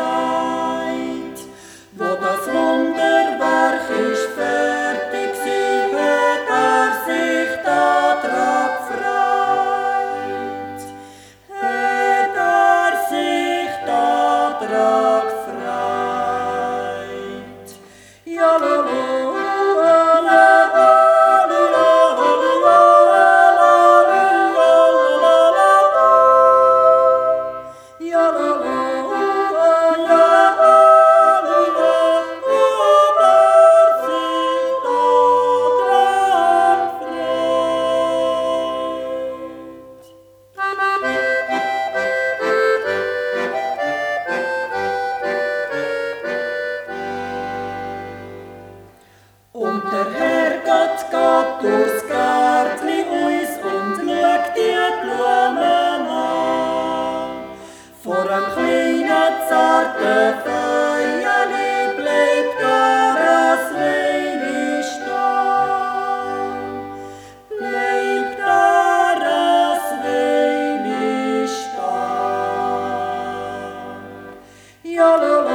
Wo das Wunderwerk ist fertig, sie hat sich daran gefreut. Hat sich daran gefreut. Ja, und der Herrgott geht durchs Gärtli uns und schaut die Blumen an. Vor einem kleinen, zarten Feuerli bleibt er ein Weile stehen. Bleibt er ein Weile stehen. Ja,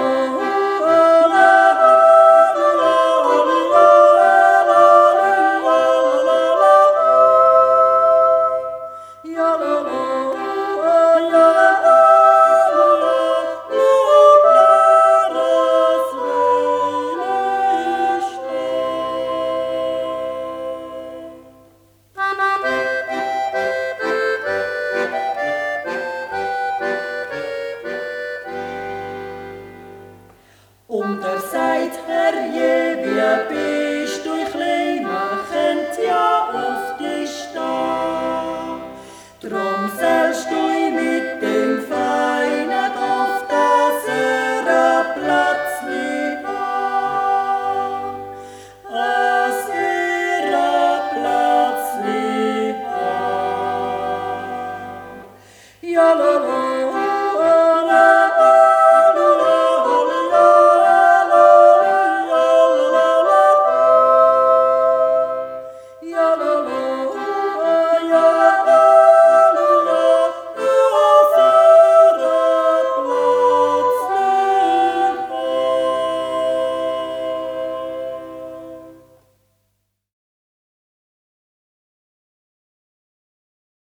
und sagt, Herrje, wie bist du, ich kleiner, könnt ja auf dich stehen. Drum sollst du mit dem feinen Duft, dass ein Plätzli hat. Dass ein Plätzli hat. Ja,